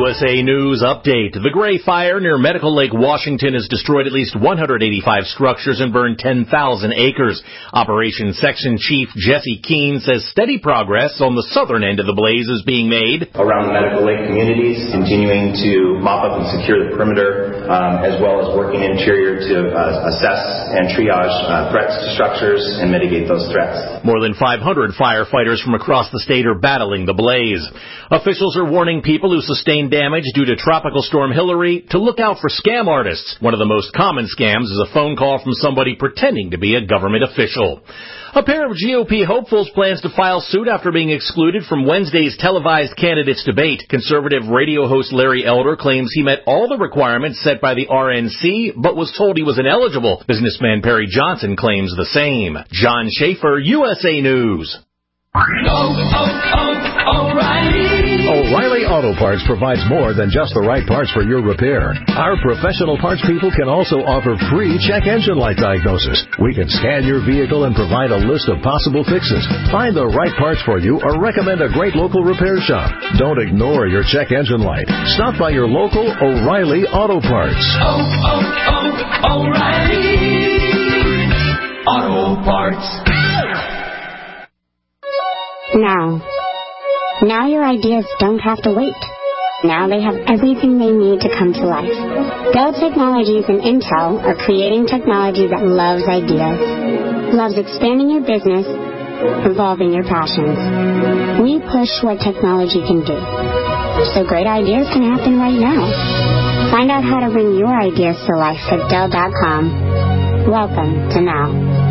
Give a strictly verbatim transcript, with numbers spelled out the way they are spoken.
U S A News Update. The Gray Fire near Medical Lake, Washington has destroyed at least one hundred eighty-five structures and burned ten thousand acres. Operations Section Chief Jesse Keene says steady progress on the southern end of the blaze is being made. Around the Medical Lake communities, continuing to mop up and secure the perimeter, um, as well as working interior to uh, assess and triage uh, threats to structures and mitigate those threats. More than five hundred firefighters from across the state are battling the blaze. Officials are warning people who sustain damage due to Tropical Storm Hillary to look out for scam artists. One of the most common scams is a phone call from somebody pretending to be a government official. A pair of G O P hopefuls plans to file suit after being excluded from Wednesday's televised candidates debate. Conservative radio host Larry Elder claims he met all the requirements set by the R N C, but was told he was ineligible. Businessman Perry Johnson claims the same. John Schaefer, U S A News. Oh, oh, oh, O'Reilly. O'Reilly Auto Parts provides more than just the right parts for your repair. Our professional parts people can also offer free check engine light diagnosis. We can scan your vehicle and provide a list of possible fixes. Find the right parts for you or recommend a great local repair shop. Don't ignore your check engine light. Stop by your local O'Reilly Auto Parts. Oh, oh, oh, O'Reilly Auto Parts. Now. Now your ideas don't have to wait. Now they have everything they need to come to life. Dell Technologies and Intel are creating technology that loves ideas, loves expanding your business, evolving your passions. We push what technology can do, so great ideas can happen right now. Find out how to bring your ideas to life at Dell dot com. Welcome to Now.